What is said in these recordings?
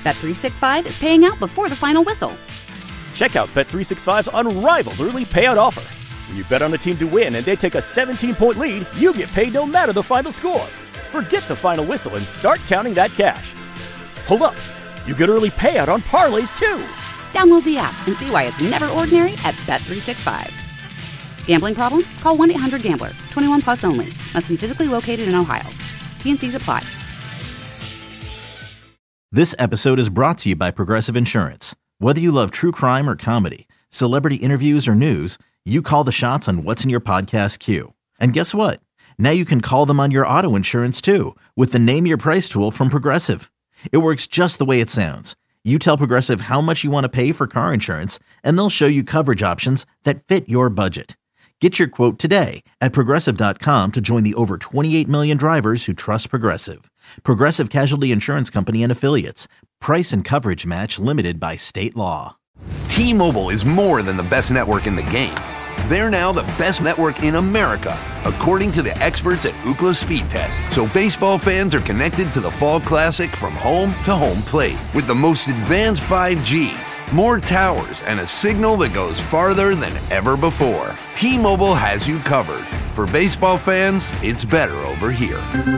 Bet365 is paying out before the final whistle. Check out Bet365's unrivaled early payout offer. When you bet on a team to win and they take a 17-point lead, you get paid no matter the final score. Forget the final whistle and start counting that cash. Hold up. You get early payout on parlays, too. Download the app and see why it's never ordinary at Bet365. Gambling problem? Call 1-800-GAMBLER. 21 plus only. Must be physically located in Ohio. T&Cs apply. This episode is brought to you by Progressive Insurance. Whether you love true crime or comedy, celebrity interviews or news, you call the shots on what's in your podcast queue. And guess what? Now you can call them on your auto insurance too with the Name Your Price tool from Progressive. It works just the way it sounds. You tell Progressive how much you want to pay for car insurance, and they'll show you coverage options that fit your budget. Get your quote today at Progressive.com to join the over 28 million drivers who trust Progressive. Progressive Casualty Insurance Company and Affiliates. Price and coverage match limited by state law. T-Mobile is more than the best network in the game. They're now the best network in America, according to the experts at Ookla Speed Test. So baseball fans are connected to the Fall Classic from home to home plate with the most advanced 5G, more towers, and a signal that goes farther than ever before. T-Mobile has you covered. For baseball fans, it's better over here.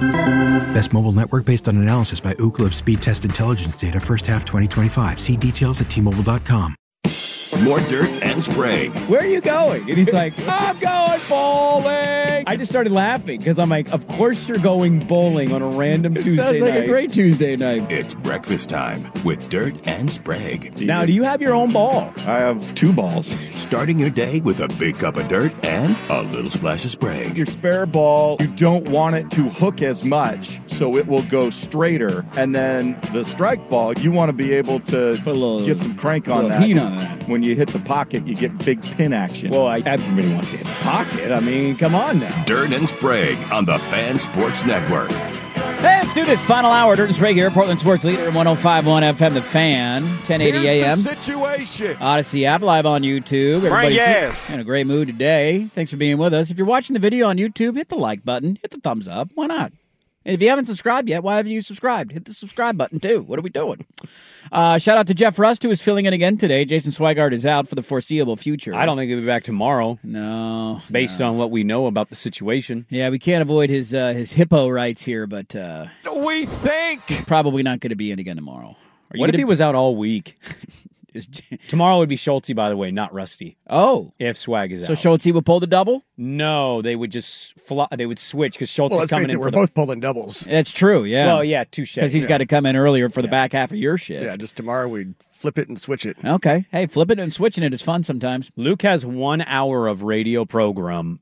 Best mobile network based on analysis by Ookla of Speed Test Intelligence data first half 2025. See details at T-Mobile.com. More Dirt and Sprague. Where are you going? And he's like, I'm going bowling. I just started laughing because I'm like, of course you're going bowling on a random Tuesday night. Sounds like a great Tuesday night. It's breakfast time with Dirt and Sprague. Now, do you have your own ball? I have 2 balls. Starting your day with a big cup of dirt and a little splash of Sprague. Your spare ball, you don't want it to hook as much, so it will go straighter. And then the strike ball, you want to be able to get some crank on that. Heat on that. When you hit the pocket, you get big pin action. Well, everybody wants to hit the pocket. I mean, come on now. Dirt and Sprague on the Fan Sports Network. Hey, let's do this. Final hour. Dirt and Sprague here. Portland Sports Leader in 105.1 FM, The Fan. 1080 AM. Situation. Odyssey app live on YouTube. Everybody's in a great mood today. Thanks for being with us. If you're watching the video on YouTube, hit the like button. Hit the thumbs up. Why not? And if you haven't subscribed yet, why haven't you subscribed? Hit the subscribe button, too. What are we doing? Shout out to Jeff Rust, who is filling in again today. Jason Swigart is out for the foreseeable future. I don't think he'll be back tomorrow. No. Based on what we know about the situation. Yeah, we can't avoid his hippo rights here, but We think. he's probably not going to be in again tomorrow. What if he was out all week? Tomorrow would be Schulte, by the way, not Rusty. Oh. If Swag is out. So Schulte would pull the double? No, they would just they would switch because Schultz is coming in. We're both pulling doubles. That's true, yeah. Well, yeah, touche. Because he's got to come in earlier for the back half of your shift. Yeah, just tomorrow we'd flip it and switch it. Okay. Hey, flipping it and switching it is fun sometimes. Luke has 1 hour of radio program.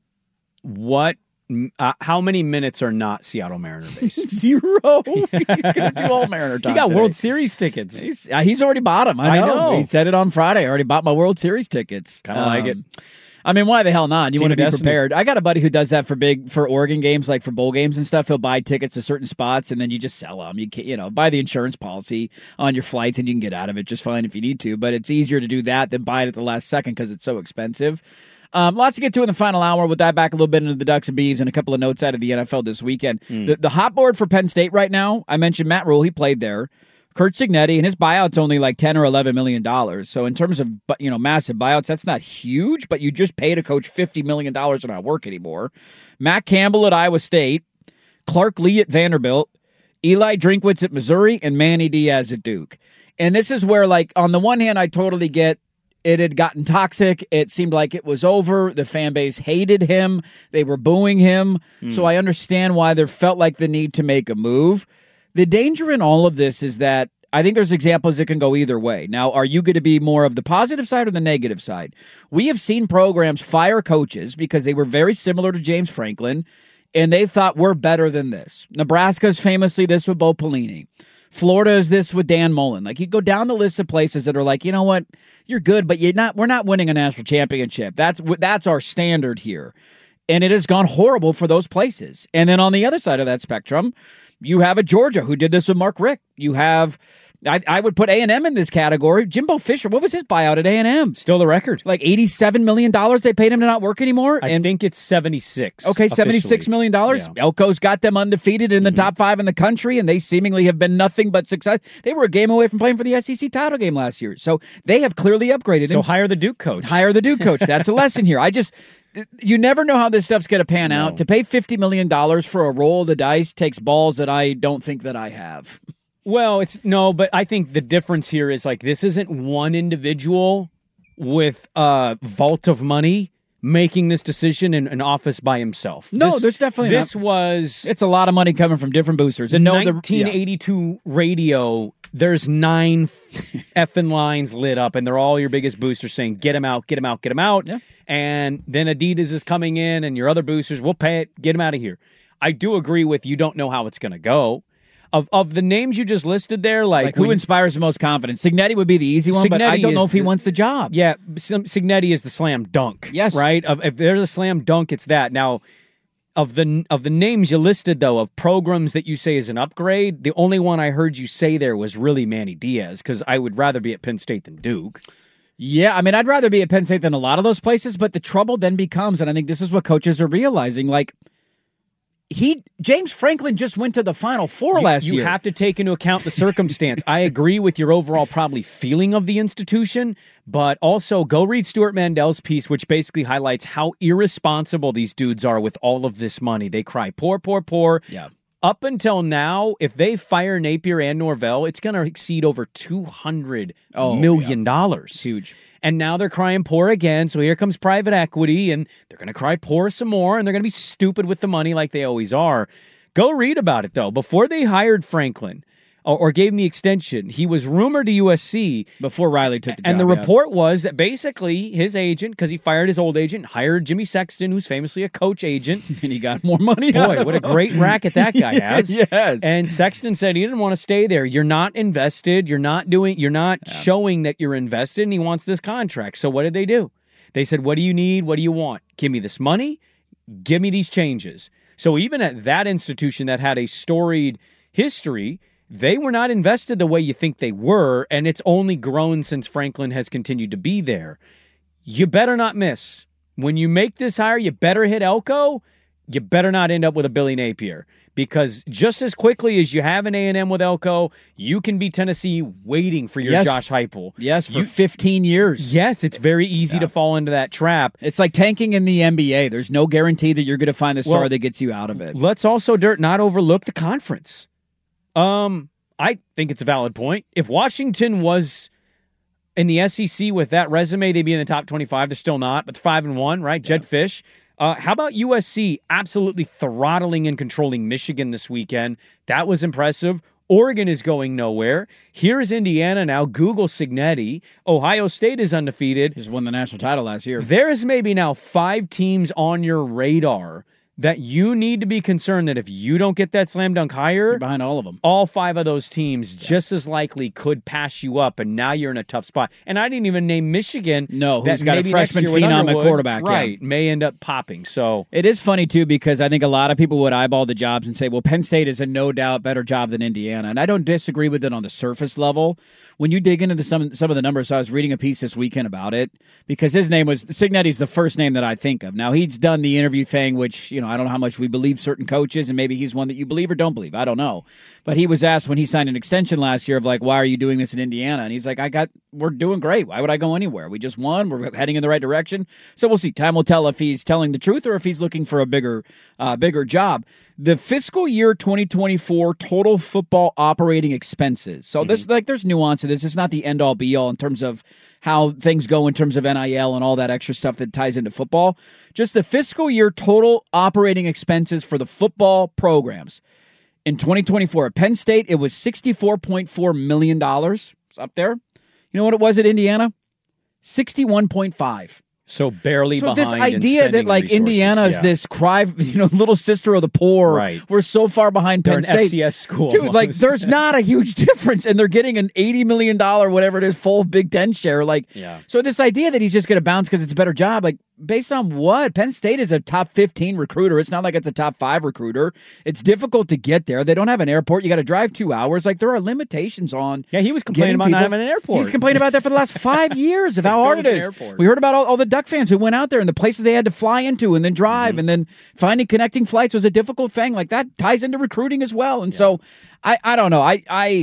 How many minutes are not Seattle Mariner based? 0. He's going to do all Mariner time. He got today. World Series tickets. He's already bought them. I know. He said it on Friday. I already bought my World Series tickets. Kind of like it. I mean, why the hell not? You Team want to be Destiny. prepared. I got a buddy who does that for Oregon games, like for bowl games and stuff. He'll buy tickets to certain spots, and then you just sell them. You buy the insurance policy on your flights, and you can get out of it just fine if you need to. But it's easier to do that than buy it at the last second because it's so expensive. Lots to get to in the final hour. We'll dive back a little bit into the Ducks and Beavs and a couple of notes out of the NFL this weekend. The hot board for Penn State right now, I mentioned Matt Rule. He played there. Kurt Cignetti, and his buyout's only like $10 or $11 million. So in terms of massive buyouts, that's not huge, but you just paid a coach $50 million to not work anymore. Matt Campbell at Iowa State, Clark Lee at Vanderbilt, Eli Drinkwitz at Missouri, and Manny Diaz at Duke. And this is where, like, on the one hand, I totally get it had gotten toxic. It seemed like it was over. The fan base hated him. They were booing him. So I understand why there felt like the need to make a move. The danger in all of this is that I think there's examples that can go either way. Now, are you going to be more of the positive side or the negative side? We have seen programs fire coaches because they were very similar to James Franklin, and they thought we're better than this. Nebraska's famously this with Bo Pelini. Florida is this with Dan Mullen. Like, you go down the list of places that are like, you know what, you're good, but we're not winning a national championship. That's our standard here. And it has gone horrible for those places. And then on the other side of that spectrum, you have a Georgia who did this with Mark Richt. You have I would put A&M in this category. Jimbo Fisher, what was his buyout at A&M? Still the record. Like $87 million they paid him to not work anymore? I think it's 76. Okay, $76 million. Yeah. Elko's got them undefeated in the top 5 in the country, and they seemingly have been nothing but success. They were a game away from playing for the SEC title game last year. So they have clearly upgraded. So hire the Duke coach. Hire the Duke coach. That's a lesson here. You never know how this stuff's going to pan out. To pay $50 million for a roll of the dice takes balls that I don't think that I have. Well, but I think the difference here is like this isn't one individual with a vault of money making this decision in an office by himself. No, there's definitely it's a lot of money coming from different boosters. And 1982 radio, there's 9 effing lines lit up, and they're all your biggest boosters saying, get him out, get him out, get him out. Yeah. And then Adidas is coming in, and your other boosters, we'll pay it, get him out of here. I do agree with you don't know how it's going to go. Of the names you just listed there, like who inspires the most confidence? Signetti would be the easy one, but I don't know if he wants the job. Yeah, Signetti is the slam dunk. Yes. Right? If there's a slam dunk, it's that. Now, of the names you listed, though, of programs that you say is an upgrade, the only one I heard you say there was really Manny Diaz, because I would rather be at Penn State than Duke. Yeah, I mean, I'd rather be at Penn State than a lot of those places, but the trouble then becomes, and I think this is what coaches are realizing, like, James Franklin just went to the Final Four last year. You have to take into account the circumstance. I agree with your overall probably feeling of the institution, but also go read Stuart Mandel's piece, which basically highlights how irresponsible these dudes are with all of this money. They cry, poor, poor, poor. Yeah. Up until now, if they fire Napier and Norvell, it's going to exceed over $200 million. It's huge. And now they're crying poor again, so here comes private equity, and they're going to cry poor some more, and they're going to be stupid with the money like they always are. Go read about it, though. Before they hired Franklin, or gave him the extension, he was rumored to USC. Before Riley took the job. And the report was that basically his agent, because he fired his old agent, hired Jimmy Sexton, who's famously a coach agent. And he got more money. Boy, what a great racket that guy has. Yes. And Sexton said he didn't want to stay there. You're not invested. You're not showing that you're invested, and he wants this contract. So what did they do? They said, what do you need? What do you want? Give me this money. Give me these changes. So even at that institution that had a storied history, they were not invested the way you think they were, and it's only grown since Franklin has continued to be there. You better not miss. When you make this hire, you better hit Elko. You better not end up with a Billy Napier, because just as quickly as you have an A&M with Elko, you can be Tennessee waiting for your Josh Heupel. Yes, for 15 years. Yes, it's very easy to fall into that trap. It's like tanking in the NBA. There's no guarantee that you're going to find the star that gets you out of it. Let's also, not overlook the conference. I think it's a valid point. If Washington was in the SEC with that resume, they'd be in the top 25. They're still not, but 5-1, right? Jed Fish. How about USC absolutely throttling and controlling Michigan this weekend? That was impressive. Oregon is going nowhere. Here's Indiana now. Google Signetti. Ohio State is undefeated. Just won the national title last year. There's maybe now 5 teams on your radar that you need to be concerned that if you don't get that slam dunk hire, you're behind all of them. All 5 of those teams just as likely could pass you up, and now you're in a tough spot. And I didn't even name Michigan. No, who's got a freshman phenom at quarterback. Right, may end up popping. So it is funny, too, because I think a lot of people would eyeball the jobs and say, well, Penn State is a no-doubt better job than Indiana. And I don't disagree with it on the surface level. When you dig into some of the numbers, I was reading a piece this weekend about it, because his name was Signetti's the first name that I think of. Now, he's done the interview thing, which, I don't know how much we believe certain coaches, and maybe he's one that you believe or don't believe. I don't know. But he was asked when he signed an extension last year of like, why are you doing this in Indiana? And he's like, we're doing great. Why would I go anywhere? We just won. We're heading in the right direction. So we'll see. Time will tell if he's telling the truth or if he's looking for a bigger job. The fiscal year 2024 total football operating expenses. So there's nuance to this. It's not the end all be all in terms of how things go in terms of NIL and all that extra stuff that ties into football. Just the fiscal year total operating expenses for the football programs. In 2024 at Penn State, it was $64.4 million. It's up there. You know what it was at Indiana? 61.5. So barely behind. So this idea that like resources. Indiana is this little sister of the poor. Right. We're so far behind Penn State. They're an FCS school. Dude, like there's not a huge difference, and they're getting an $80 million, whatever it is, full Big Ten share. So this idea that he's just going to bounce because it's a better job, like Based on what? Penn State is a top 15 recruiter. It's not like it's a top 5 recruiter. It's difficult to get there. They don't have an airport. You got to drive 2 hours. Like, there are limitations on. Yeah, he was complaining about not having an airport. He's complained about that for the last 5 years of how hard it is. We heard about all the Duck fans who went out there and the places they had to fly into and then drive, and then finding connecting flights was a difficult thing. Like, that ties into recruiting as well. And so I don't know.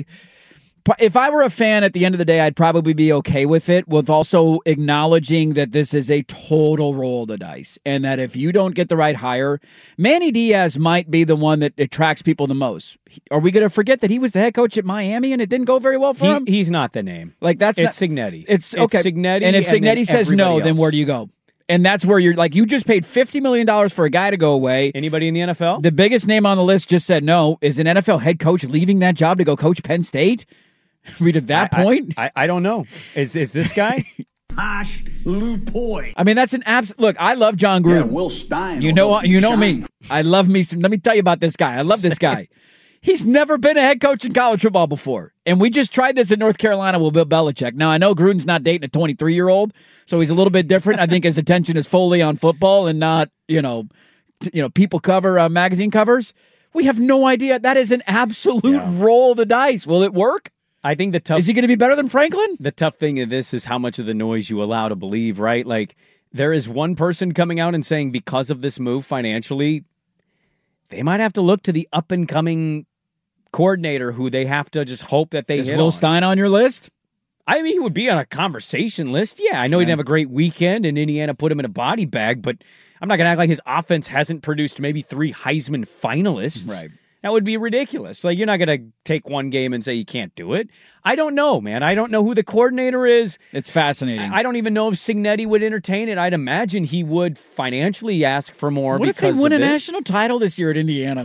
If I were a fan at the end of the day, I'd probably be okay with it, with also acknowledging that this is a total roll of the dice, and that if you don't get the right hire, Manny Diaz might be the one that attracts people the most. Are we going to forget that he was the head coach at Miami and it didn't go very well for him? He's not the name. Like, it's Cignetti. It's okay. It's Cignetti, and if Cignetti says no, else. then where do you go? And that's where you're like, you just paid $50 million for a guy to go away. Anybody in the NFL? The biggest name on the list just said no. Is an NFL head coach leaving that job to go coach Penn State? Read at that point? I don't know. Is this guy? Posh Lupoy. I mean, that's an absolute. Look, I love John Gruden. Yeah, Will Stein. You know me. I love me some. Let me tell you about this guy. I love this guy. He's never been a head coach in college football before. And we just tried this in North Carolina with Bill Belichick. Now, I know Gruden's not dating a 23-year-old, so he's a little bit different. I think his attention is fully on football and not, people cover magazine covers. We have no idea. That is an absolute roll of the dice. Will it work? I think the tough... Is he going to be better than Franklin? The tough thing of this is how much of the noise you allow to believe, right? Like, there is one person coming out and saying because of this move financially, they might have to look to the up-and-coming coordinator who they have to just hope that they hit on. Is Will Stein on your list? I mean, he would be on a conversation list. Yeah, I know he didn't have a great weekend and Indiana put him in a body bag, but I'm not going to act like his offense hasn't produced maybe 3 Heisman finalists. Right. That would be ridiculous. Like, you're not going to take one game and say you can't do it. I don't know, man. I don't know who the coordinator is. It's fascinating. I don't even know if Cignetti would entertain it. I'd imagine he would financially ask for more. What if they win a national title this year at Indiana?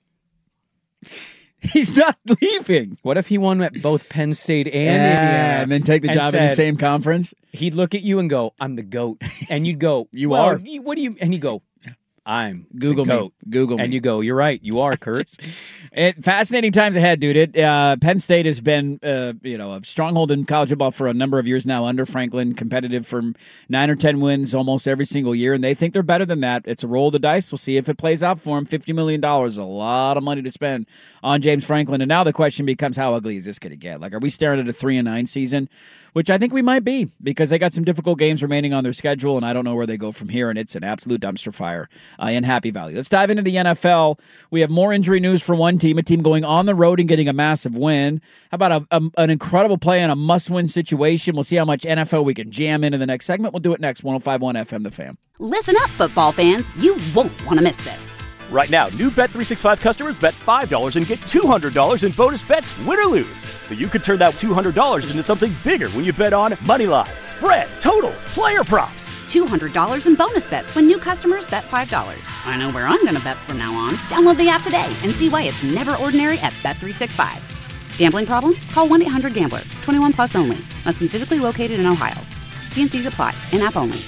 He's not leaving. What if he won at both Penn State and Indiana? And then take the job in the same conference? He'd look at you and go, I'm the GOAT. And you'd go, You are. What do you? And he'd go, I'm Google the GOAT. Me. Google me. And you go, you're right. You are, Kurt. Fascinating times ahead, dude. Penn State has been, a stronghold in college football for a number of years now under Franklin, competitive for 9 or 10 wins almost every single year, and they think they're better than that. It's a roll of the dice. We'll see if it plays out for them. $50 million, a lot of money to spend on James Franklin. And now the question becomes, how ugly is this going to get? Like, are we staring at a 3-9 season? Which I think we might be, because they got some difficult games remaining on their schedule, and I don't know where they go from here, and it's an absolute dumpster fire in Happy Valley. Let's dive into the NFL. We have more injury news for one team, a team going on the road and getting a massive win. How about an incredible play in a must-win situation? We'll see how much NFL we can jam into the next segment. We'll do it next. 105.1 FM, The Fan. Listen up, football fans. You won't want to miss this. Right now, new Bet365 customers bet $5 and get $200 in bonus bets, win or lose. So you could turn that $200 into something bigger when you bet on moneyline, spread, totals, player props. $200 in bonus bets when new customers bet $5. I know where I'm going to bet from now on. Download the app today and see why it's never ordinary at Bet365. Gambling problem? Call 1-800-GAMBLER. 21 plus only. Must be physically located in Ohio. T&Cs apply. In-app only.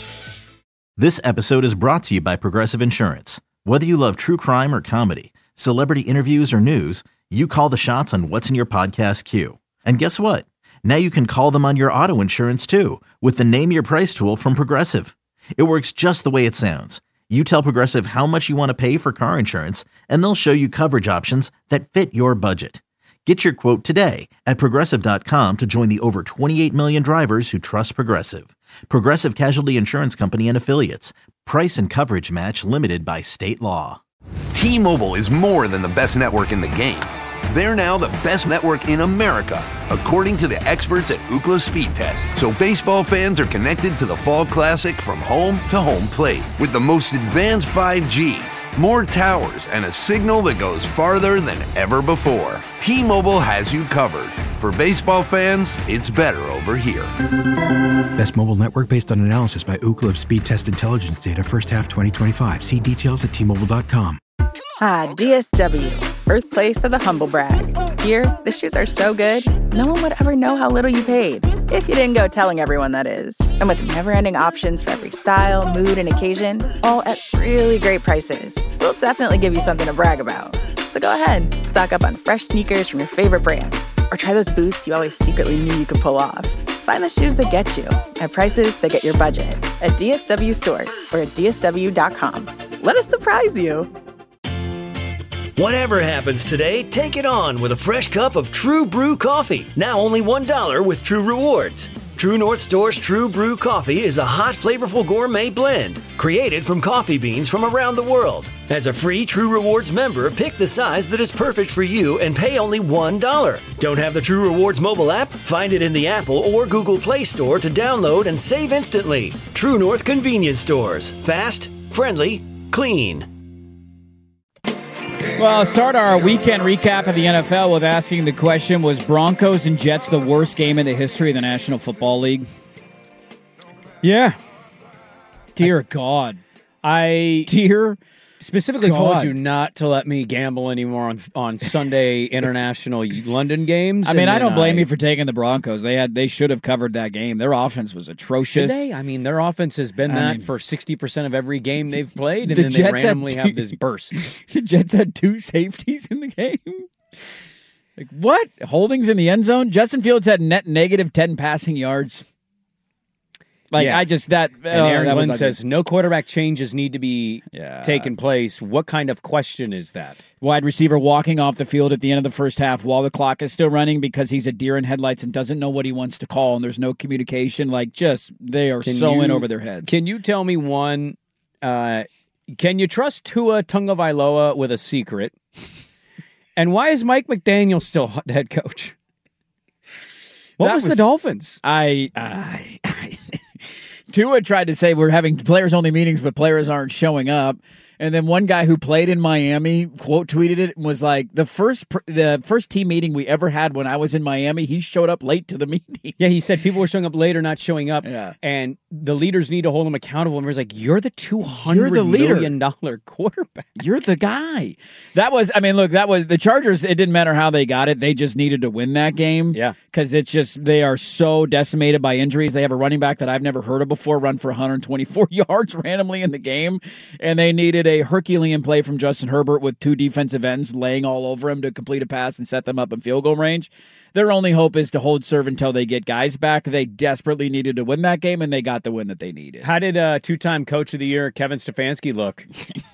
This episode is brought to you by Progressive Insurance. Whether you love true crime or comedy, celebrity interviews or news, you call the shots on what's in your podcast queue. And guess what? Now you can call them on your auto insurance too with the Name Your Price tool from Progressive. It works just the way it sounds. You tell Progressive how much you want to pay for car insurance, and they'll show you coverage options that fit your budget. Get your quote today at Progressive.com to join the over 28 million drivers who trust Progressive. Progressive Casualty Insurance Company and Affiliates. Price and coverage match limited by state law. T-Mobile is more than the best network in the game. They're now the best network in America, according to the experts at Ookla Speed Test. So baseball fans are connected to the Fall Classic from home to home plate with the most advanced 5G, more towers, and a signal that goes farther than ever before. T-Mobile has you covered. For baseball fans, it's better over here. Best mobile network based on analysis by Ookla of Speed Test Intelligence data first half 2025. See details at T-Mobile.com. Ah, DSW, birthplace of the humble brag. Here, the shoes are so good, no one would ever know how little you paid. If you didn't go telling everyone, that is. And with never-ending options for every style, mood, and occasion, all at really great prices, we'll definitely give you something to brag about. So go ahead, stock up on fresh sneakers from your favorite brands, or try those boots you always secretly knew you could pull off. Find the shoes that get you at prices that get your budget at DSW stores or at DSW.com. Let us surprise you. Whatever happens today, take it on with a fresh cup of True Brew coffee. Now only $1 with True Rewards. True North Store's True Brew coffee is a hot, flavorful gourmet blend created from coffee beans from around the world. As a free True Rewards member, pick the size that is perfect for you and pay only $1. Don't have the True Rewards mobile app? Find it in the Apple or Google Play Store to download and save instantly. True North Convenience Stores. Fast, friendly, clean. Well, I'll start our weekend recap of the NFL with asking the question, was Broncos and Jets the worst game in the history of the National Football League? Yeah. Dear God. Dear specifically God. told you not to let me gamble anymore on Sunday international London games. I mean, I don't blame you for taking the Broncos. They should have covered that game. Their offense was atrocious. Did they? I mean, their offense has been for 60% of every game they've played, and then they randomly have this burst. The Jets had 2 safeties in the game. Like, what? Holdings in the end zone? Justin Fields had net negative 10 passing yards. Like, yeah. And Aaron Glenn says, no quarterback changes need to be taking place. What kind of question is that? Wide receiver walking off the field at the end of the first half while the clock is still running because he's a deer in headlights and doesn't know what he wants to call, and there's no communication. Like, they are in over their heads. Can you tell me one, can you trust Tua Tagovailoa with a secret? And why is Mike McDaniel still the head coach? What was the Dolphins? Tua tried to say we're having players-only meetings, but players aren't showing up. And then one guy who played in Miami quote tweeted it and was like, the first team meeting we ever had when I was in Miami, he showed up late to the meeting. Yeah, he said people were showing up late or not showing up, yeah. And the leaders need to hold him accountable. And he was like, you're the $200 million quarterback. You're the guy. That was the Chargers. It didn't matter how they got it. They just needed to win that game. Yeah. Because they are so decimated by injuries. They have a running back that I've never heard of before run for 124 yards randomly in the game. And they needed a Herculean play from Justin Herbert with 2 defensive ends laying all over him to complete a pass and set them up in field goal range. Their only hope is to hold serve until they get guys back. They desperately needed to win that game, and they got the win that they needed. How did 2-time Coach of the Year Kevin Stefanski look?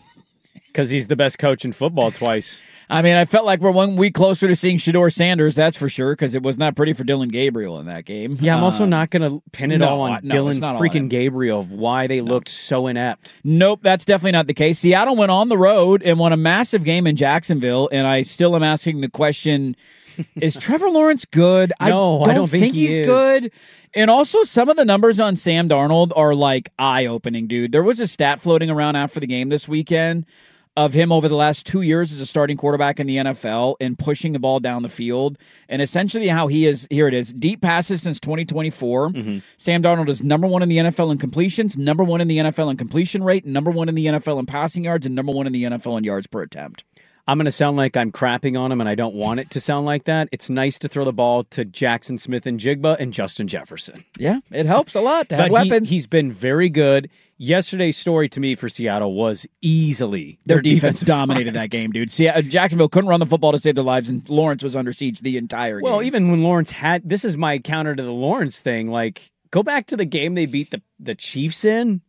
Because he's the best coach in football twice. I mean, I felt like we're 1 week closer to seeing Shedeur Sanders, that's for sure, because it was not pretty for Dylan Gabriel in that game. Yeah, I'm also not going to pin it all on Dylan freaking Gabriel of why they looked so inept. Nope, that's definitely not the case. Seattle went on the road and won a massive game in Jacksonville, and I still am asking the question, is Trevor Lawrence good? No, I don't think he's is. good. And also, some of the numbers on Sam Darnold are like eye-opening, dude. There was a stat floating around after the game this weekend of him over the last 2 years as a starting quarterback in the NFL and pushing the ball down the field. And essentially how he is, here it is, deep passes since 2024. Mm-hmm. Sam Darnold is number 1 in the NFL in completions, number 1 in the NFL in completion rate, number 1 in the NFL in passing yards, and number 1 in the NFL in yards per attempt. I'm going to sound like I'm crapping on him, and I don't want it to sound like that. It's nice to throw the ball to Jackson Smith and Jigba and Justin Jefferson. Yeah, it helps a lot to have weapons. He's been very good. Yesterday's story to me for Seattle was easily their defense dominated that game, dude. Jacksonville couldn't run the football to save their lives, and Lawrence was under siege the entire game. Well, even when Lawrence had, this is my counter to the Lawrence thing, like, go back to the game they beat the Chiefs in.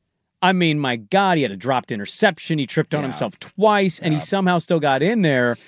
I mean, my God, he had a dropped interception. He tripped on himself twice, and he somehow still got in there.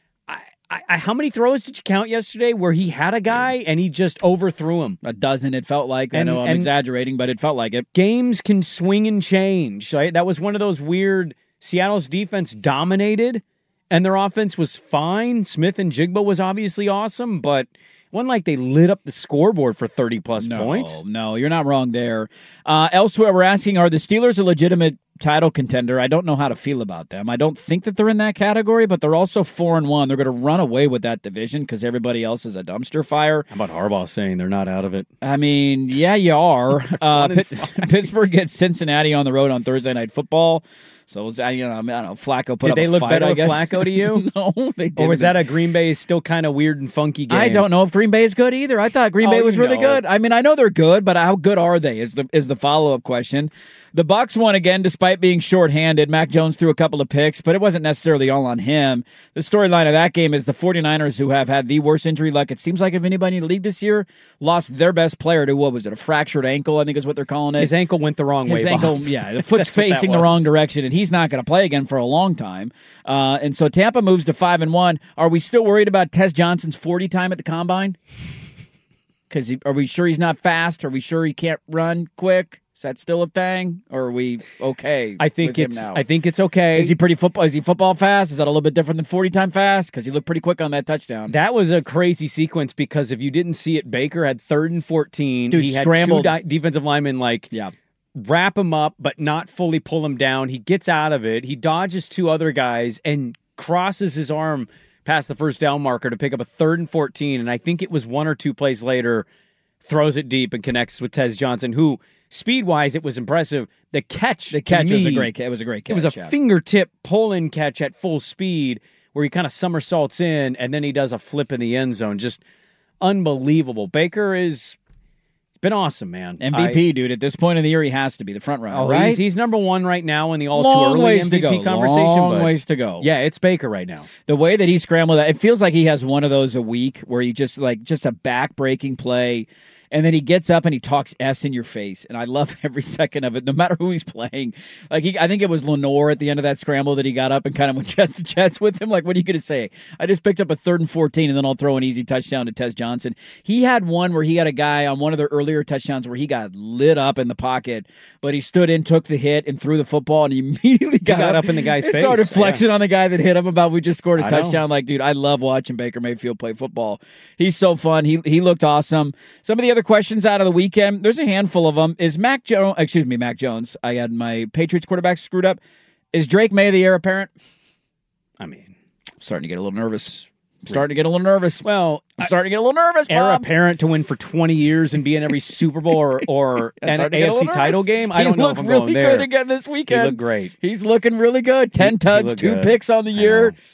How many throws did you count yesterday where he had a guy and he just overthrew him? A dozen, it felt like. I know I'm exaggerating, but it felt like it. Games can swing and change. Right? That was one of those weird, Seattle's defense dominated, and their offense was fine. Smith and Jigba was obviously awesome, but it wasn't like they lit up the scoreboard for 30-plus points. No, you're not wrong there. Elsewhere, we're asking, are the Steelers a legitimate title contender? I don't know how to feel about them. I don't think that they're in that category, but they're also 4-1. They're going to run away with that division because everybody else is a dumpster fire. How about Harbaugh saying they're not out of it? I mean, yeah, you are. Pittsburgh gets Cincinnati on the road on Thursday Night Football. So I don't know. Flacco put Did up they a look fight, better I with guess. Flacco to you? No, they didn't. Or was that a Green Bay still kind of weird and funky game? I don't know if Green Bay is good either. I thought Green Bay was really good. I mean, I know they're good, but how good are they is the follow-up question. The Bucs won again despite being shorthanded. Mac Jones threw a couple of picks, but it wasn't necessarily all on him. The storyline of that game is the 49ers, who have had the worst injury luck, it seems like, of anybody in the league this year, lost their best player to, what was it, a fractured ankle, I think is what they're calling it. His ankle went the wrong way. His ankle, yeah, the foot's facing the wrong direction, and he's not going to play again for a long time. And so Tampa moves to 5-1. Are we still worried about Tez Johnson's 40 time at the Combine? Because are we sure he's not fast? Are we sure he can't run quick? Is that still a thing, or are we okay? I think with him now? I think it's okay. Is he pretty football? Is he football fast? Is that a little bit different than 40 time fast? Because he looked pretty quick on that touchdown. That was a crazy sequence because if you didn't see it, Baker had 3rd and 14. Dude, he had scrambled. 2 defensive linemen wrap him up, but not fully pull him down. He gets out of it. He dodges 2 other guys and crosses his arm past the first down marker to pick up a 3rd and 14. And I think it was 1 or 2 plays later, throws it deep and connects with Tez Johnson, who speed-wise it was impressive. The catch was a great catch. It was a fingertip pull-in catch at full speed where he kind of somersaults in and then he does a flip in the end zone. Just unbelievable. Baker is been awesome, man. MVP, dude. At this point in the year, he has to be the front runner, Oh, right? he's number 1 right now in the all Long too early ways to MVP go. conversation. Long but ways to go. Yeah, it's Baker right now. The way that he scrambled, it feels like he has one of those a week where he just a back-breaking play. And then he gets up and he talks S in your face. And I love every second of it, no matter who he's playing. Like I think it was Lenore at the end of that scramble that he got up and kind of went chest to chest with him. Like, what are you going to say? I just picked up a 3rd and 14 and then I'll throw an easy touchdown to Tez Johnson. He had one where he had a guy on one of the earlier touchdowns where he got lit up in the pocket, but he stood in, took the hit, and threw the football, and he immediately got up in the guy's and face. started flexing on the guy that hit him about we just scored a I know. touchdown. Like, dude, I love watching Baker Mayfield play football. He's so fun. He looked awesome. Some of the other questions out of the weekend, there's a handful of them. Is Mac Jones, I had my Patriots quarterback screwed up. Is Drake May the heir apparent? I mean, I'm starting to get a little nervous. Well, I'm starting to get a little nervous, heir Bob. apparent to win for 20 years and be in every Super Bowl or an AFC title game. I don't know if I'm really going there. good again this weekend. He looked great. He's looking really good. 10 tugs, 2 good. picks on the year. A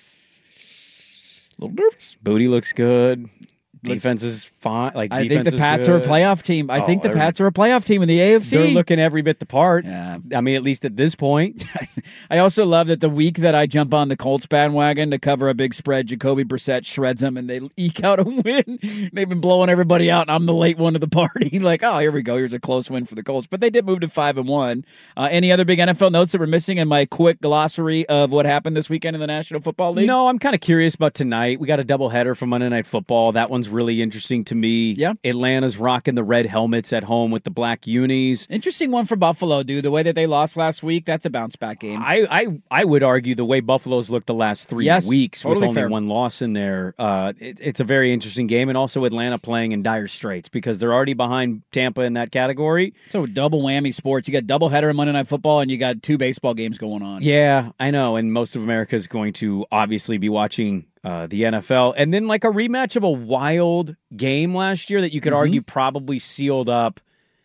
little nervous. Booty looks good. Defense is fine. I think the Pats are a playoff team. I think the Pats are a playoff team in the AFC. They're looking every bit the part. Yeah. I mean, at least at this point. I also love that the week that I jump on the Colts bandwagon to cover a big spread, Jacoby Brissett shreds them and they eke out a win. They've been blowing everybody out, and I'm the late one to the party. Like, oh, here we go. Here's a close win for the Colts. But they did move to 5-1. Any other big NFL notes that were missing in my quick glossary of what happened this weekend in the National Football League? No, I'm kind of curious about tonight. We got a doubleheader for Monday Night Football. That one's really interesting to me. Yeah. Atlanta's rocking the red helmets at home with the black unis. Interesting one for Buffalo, dude. The way that they lost last week, that's a bounce-back game. I would argue the way Buffalo's looked the last 3 weeks totally with only fair. one loss in there, it's a very interesting game, and also Atlanta playing in dire straits because they're already behind Tampa in that category. So double whammy sports. You got doubleheader in Monday Night Football, and you got 2 baseball games going on. Yeah, I know, and most of America is going to obviously be watching the NFL, and then like a rematch of a wild game last year that you could argue probably sealed up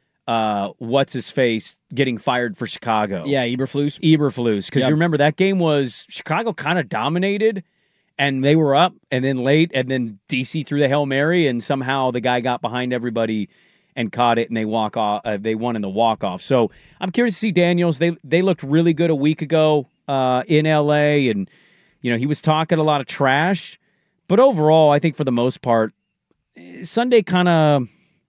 what's-his-face getting fired for Chicago. Yeah, Eberflus. Because you remember that game was Chicago kind of dominated, and they were up, and then late, and then DC threw the Hail Mary, and somehow the guy got behind everybody and caught it, and they walk off. They won in the walk-off. So I'm curious to see Daniels. They looked really good a week ago in L.A., and he was talking a lot of trash. But overall, I think for the most part, Sunday kind of,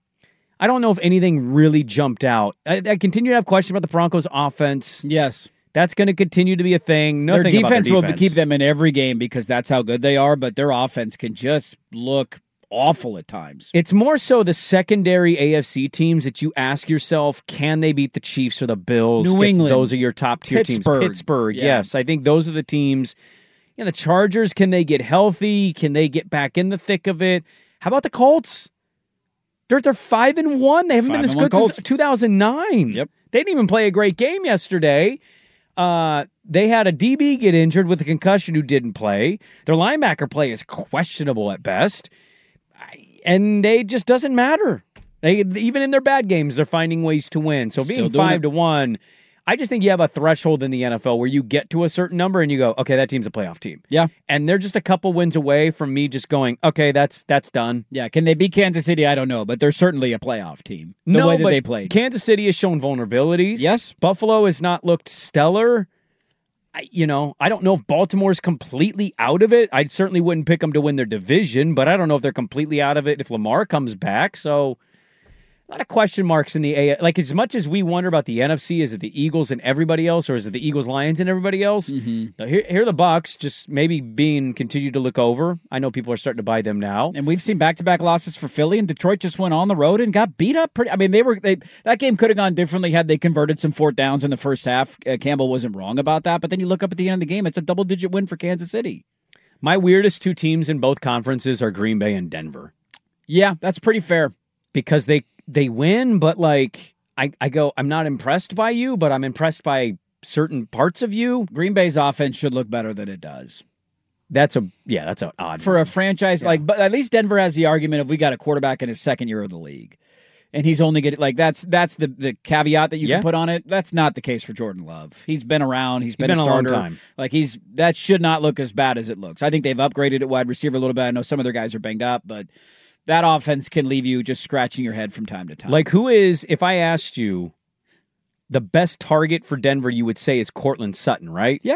I don't know if anything really jumped out. I continue to have questions about the Broncos' offense. Yes. That's going to continue to be a thing. Nothing their defense about will keep them in every game because that's how good they are, but their offense can just look awful at times. It's more so the secondary AFC teams that you ask yourself, can they beat the Chiefs or the Bills? New England. Those are your top tier teams. Pittsburgh, yeah. Yes. I think those are the teams. The Chargers, can they get healthy? Can they get back in the thick of it? How about the Colts? They're 5-1. They haven't been this good Colts. since 2009. Yep. They didn't even play a great game yesterday. They had a DB get injured with a concussion who didn't play. Their linebacker play is questionable at best. And they just doesn't matter. Even in their bad games, they're finding ways to win. So being 5-1, I just think you have a threshold in the NFL where you get to a certain number and you go, okay, that team's a playoff team. Yeah. And they're just a couple wins away from me just going, okay, that's done. Yeah. Can they beat Kansas City? I don't know, but they're certainly a playoff team. The way that they played. Kansas City has shown vulnerabilities. Yes. Buffalo has not looked stellar. I don't know if Baltimore's completely out of it. I certainly wouldn't pick them to win their division, but I don't know if they're completely out of it if Lamar comes back. So a lot of question marks in the AFC. Like, as much as we wonder about the NFC, is it the Eagles and everybody else, or is it the Eagles, Lions, and everybody else? Mm-hmm. Here are the Bucs just maybe being continued to look over. I know people are starting to buy them now. And we've seen back-to-back losses for Philly, and Detroit just went on the road and got beat up pretty. I mean, that game could have gone differently had they converted some fourth downs in the first half. Campbell wasn't wrong about that, but then you look up at the end of the game, it's a double-digit win for Kansas City. My weirdest two teams in both conferences are Green Bay and Denver. Yeah, that's pretty fair. Because they win, but like I go, I'm not impressed by you, but I'm impressed by certain parts of you. Green Bay's offense should look better than it does. That's an odd for one. A franchise but at least Denver has the argument of we got a quarterback in his second year of the league, and he's only getting that's the caveat that you can put on it. That's not the case for Jordan Love. He's been around. He's been a starter. Long time. Like that should not look as bad as it looks. I think they've upgraded at wide receiver a little bit. I know some of their guys are banged up, but that offense can leave you just scratching your head from time to time. Like, who is, if I asked you, the best target for Denver, you would say is Cortland Sutton, right? Yeah.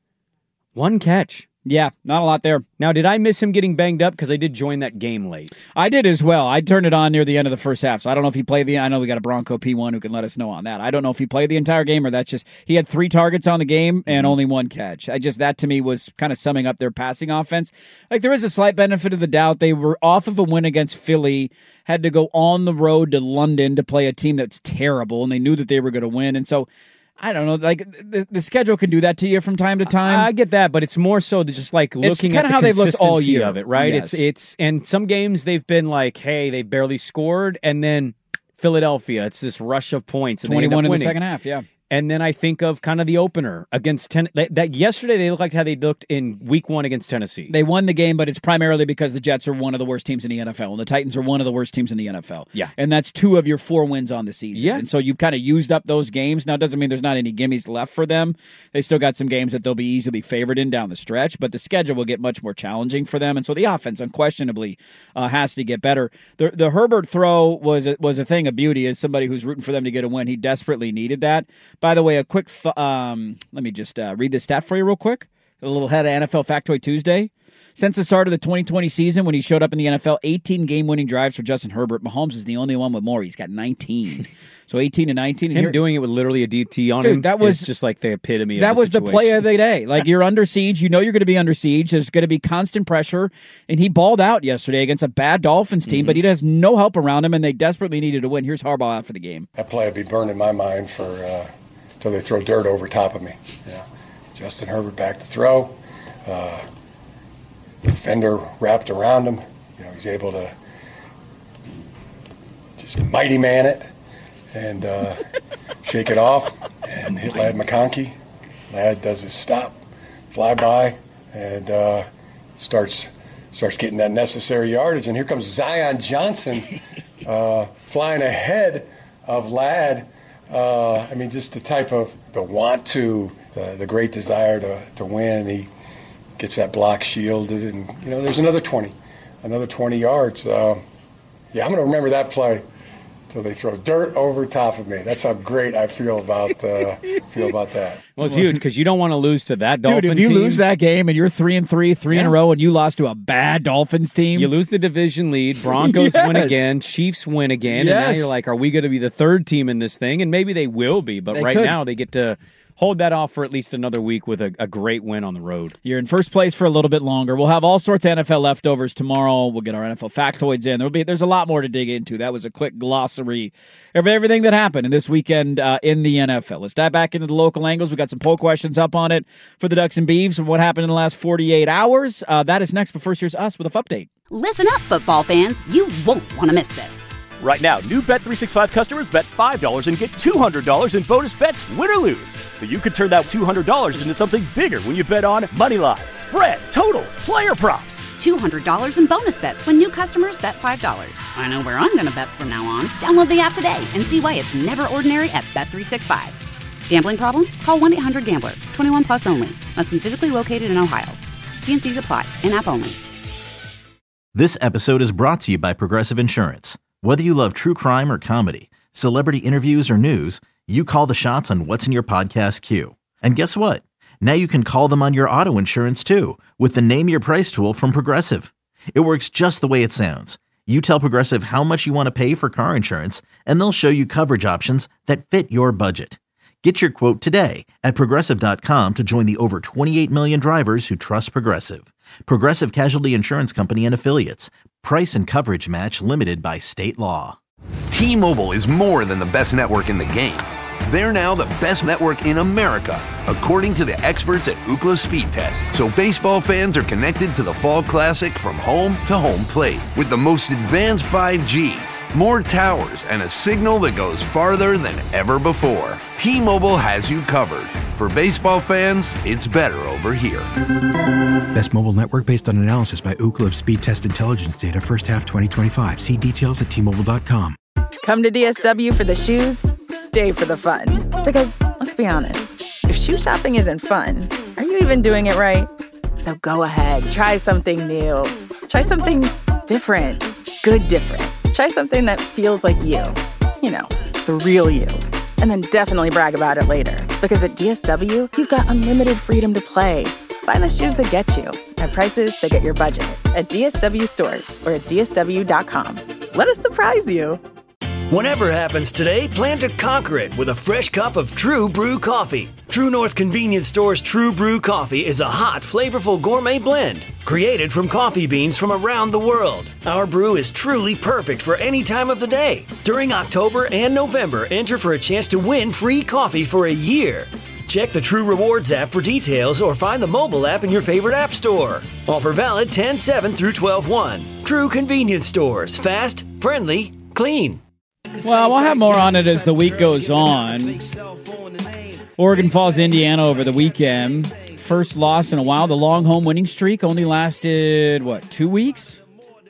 One catch. Yeah, not a lot there. Now, did I miss him getting banged up? Because I did join that game late. I did as well. I turned it on near the end of the first half, so I don't know if he played I know we got a Bronco P1 who can let us know on that. I don't know if he played the entire game or that's just, he had 3 targets on the game and only 1 catch. That to me was kind of summing up their passing offense. Like, there is a slight benefit of the doubt. They were off of a win against Philly, had to go on the road to London to play a team that's terrible, and they knew that they were going to win, and so I don't know, like the schedule can do that to you from time to time. I get that, but it's more so just like looking at the how they've looked all year of it, right? Yes. It's and some games they've been like, hey, they barely scored, and then Philadelphia, it's this rush of points, and 21 in winning. the second half, yeah. And then I think of kind of the opener against that yesterday they looked like how they looked in week 1 against Tennessee. They won the game, but it's primarily because the Jets are one of the worst teams in the NFL, and the Titans are one of the worst teams in the NFL. Yeah. And that's 2 of your 4 wins on the season. Yeah. And so you've kind of used up those games. Now, it doesn't mean there's not any gimmies left for them. They still got some games that they'll be easily favored in down the stretch, but the schedule will get much more challenging for them. And so the offense unquestionably has to get better. The Herbert throw was a thing of beauty. As somebody who's rooting for them to get a win, he desperately needed that. By the way, a quick let me just read this stat for you real quick. A little head of NFL Factoid Tuesday. Since the start of the 2020 season, when he showed up in the NFL, 18 game-winning drives for Justin Herbert. Mahomes is the only one with more. He's got 19. So 18 to 19. Him doing it with literally a DT on him that was just like the epitome of that the was situation. The play of the day. Like, you're under siege. You know you're going to be under siege. There's going to be constant pressure. And he balled out yesterday against a bad Dolphins team, but he has no help around him, and they desperately needed a win. Here's Harbaugh out for the game. That play will be burned in my mind until they throw dirt over top of me. Yeah. Justin Herbert back to throw. Defender wrapped around him. He's able to just mighty man it and shake it off and hit Ladd McConkey. Ladd does his stop, fly by, and starts getting that necessary yardage. And here comes Zion Johnson flying ahead of Ladd. Just the type of the want to, the great desire to win. He gets that block shielded, and there's another 20 yards. I'm going to remember that play till they throw dirt over top of me. That's how great I feel about that. Well, it's huge because you don't want to lose to that Dolphin team. Dude, if you lose that game and you're 3-3, in a row, and you lost to a bad Dolphins team, you lose the division lead. Broncos win again. Chiefs win again. And now you're like, are we going to be the third team in this thing? And maybe they will be, but now they get to hold that off for at least another week with a great win on the road. You're in first place for a little bit longer. We'll have all sorts of NFL leftovers tomorrow. We'll get our NFL factoids in. There's a lot more to dig into. That was a quick glossary of everything that happened in this weekend in the NFL. Let's dive back into the local angles. We got some poll questions up on it for the Ducks and Beavs and what happened in the last 48 hours. That is next, but first here's us with a update. Listen up, football fans. You won't want to miss this. Right now, new Bet365 customers bet $5 and get $200 in bonus bets, win or lose. So you could turn that $200 into something bigger when you bet on moneyline, spread, totals, player props. $200 in bonus bets when new customers bet $5. I know where I'm going to bet from now on. Download the app today and see why it's never ordinary at Bet365. Gambling problem? Call 1-800-GAMBLER. 21 plus only. Must be physically located in Ohio. T&Cs apply. In-app only. This episode is brought to you by Progressive Insurance. Whether you love true crime or comedy, celebrity interviews or news, you call the shots on what's in your podcast queue. And guess what? Now you can call them on your auto insurance too with the Name Your Price tool from Progressive. It works just the way it sounds. You tell Progressive how much you want to pay for car insurance, and they'll show you coverage options that fit your budget. Get your quote today at Progressive.com to join the over 28 million drivers who trust Progressive. Progressive Casualty Insurance Company and Affiliates. Price and coverage match limited by state law. T-Mobile is more than the best network in the game. They're now the best network in America, according to the experts at Ookla Speed Test. So baseball fans are connected to the Fall Classic from home to home plate with the most advanced 5G, more towers, and a signal that goes farther than ever before. T-Mobile has you covered. For baseball fans, it's better over here. Best mobile network based on analysis by Ookla of Speed Test Intelligence data first half 2025. See details at T-Mobile.com. Come to DSW for the shoes, stay for the fun. Because, let's be honest, if shoe shopping isn't fun, are you even doing it right? So go ahead, try something new. Try something different. Good different. Try something that feels like you. You know, the real you. And then definitely brag about it later. Because at DSW, you've got unlimited freedom to play. Find the shoes that get you at prices that get your budget at DSW stores or at DSW.com. Let us surprise you. Whatever happens today, plan to conquer it with a fresh cup of True Brew coffee. True North Convenience Store's True Brew coffee is a hot, flavorful gourmet blend created from coffee beans from around the world. Our brew is truly perfect for any time of the day. During October and November, enter for a chance to win free coffee for a year. Check the True Rewards app for details or find the mobile app in your favorite app store. Offer valid 10/7 through 12/1. True Convenience Stores. Fast, friendly, clean. Well, we'll have more on it as the week goes on. Oregon falls Indiana over the weekend. First loss in a while. The long home winning streak only lasted, 2 weeks?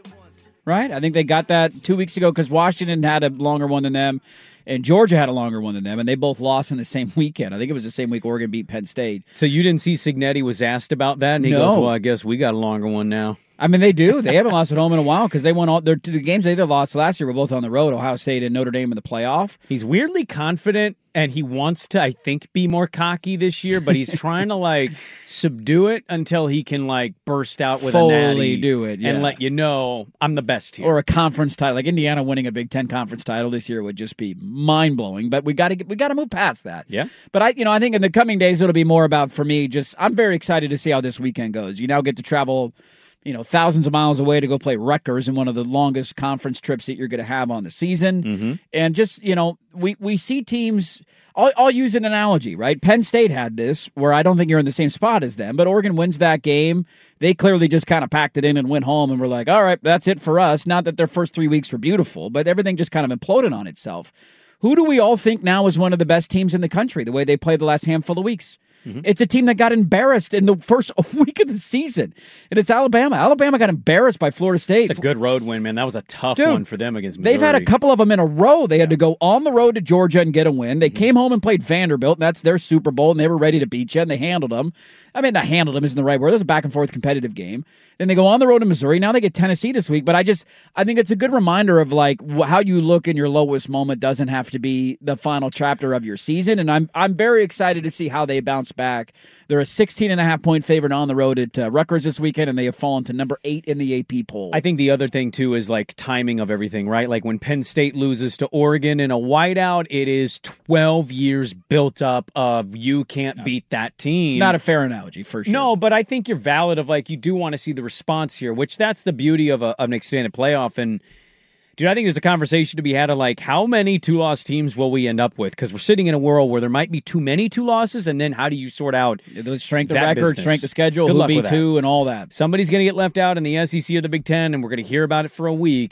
Right? I think they got that 2 weeks ago because Washington had a longer one than them, and Georgia had a longer one than them, and they both lost in the same weekend. I think it was the same week Oregon beat Penn State. So you didn't see Cignetti was asked about that, and he goes, well, I guess we got a longer one now. I mean, they do. They haven't lost at home in a while because they won all the games they lost last year were both on the road, Ohio State and Notre Dame in the playoff. He's weirdly confident, and he wants to, I think, be more cocky this year, but he's trying to, subdue it until he can, burst out with fully a natty. Do it, yeah. And let you know, I'm the best here. Or a conference title. Like Indiana winning a Big Ten conference title this year would just be mind-blowing, but we got to move past that. Yeah. But I think in the coming days it'll be more about, for me, I'm very excited to see how this weekend goes. You now get to travel thousands of miles away to go play Rutgers in one of the longest conference trips that you're going to have on the season. Mm-hmm. And just, we see teams, I'll use an analogy, right? Penn State had this where I don't think you're in the same spot as them, but Oregon wins that game. They clearly just kind of packed it in and went home and were like, all right, that's it for us. Not that their first 3 weeks were beautiful, but everything just kind of imploded on itself. Who do we all think now is one of the best teams in the country, the way they played the last handful of weeks? Mm-hmm. It's a team that got embarrassed in the first week of the season, and it's Alabama. Alabama got embarrassed by Florida State. It's a good road win, man. That was a tough one for them against Missouri. They've had a couple of them in a row. They had to go on the road to Georgia and get a win. They came home and played Vanderbilt, and that's their Super Bowl, and they were ready to beat you, and they handled them. I mean, not handled them isn't the right word. It was a back-and-forth competitive game. Then they go on the road to Missouri. Now they get Tennessee this week. But I think it's a good reminder of how you look in your lowest moment doesn't have to be the final chapter of your season. And I'm very excited to see how they bounce back. They're a 16.5-point favorite on the road at Rutgers this weekend, and they have fallen to number 8 in the AP poll. I think the other thing, too, is timing of everything, right? Like when Penn State loses to Oregon in a whiteout, it is 12 years built up of you can't beat that team. Not a fair analogy, for sure. No, but I think you're valid of you do want to see the response here, which that's the beauty of an expanded playoff. And dude, I think there's a conversation to be had of how many 2-loss teams will we end up with? Because we're sitting in a world where there might be too many 2 losses, and then how do you sort out the strength of record, strength of schedule, who'll be 2, and all that? Somebody's going to get left out in the SEC or the Big Ten, and we're going to hear about it for a week.